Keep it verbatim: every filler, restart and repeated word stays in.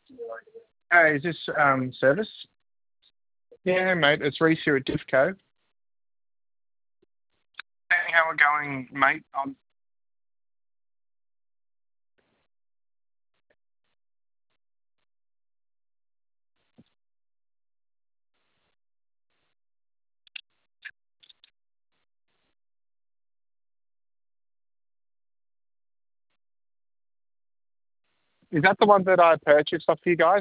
Hey, is this um service? Yeah, mate, it's Reese here at Diffco. Hey, how we going, mate? Um, is that the one that I purchased off you guys?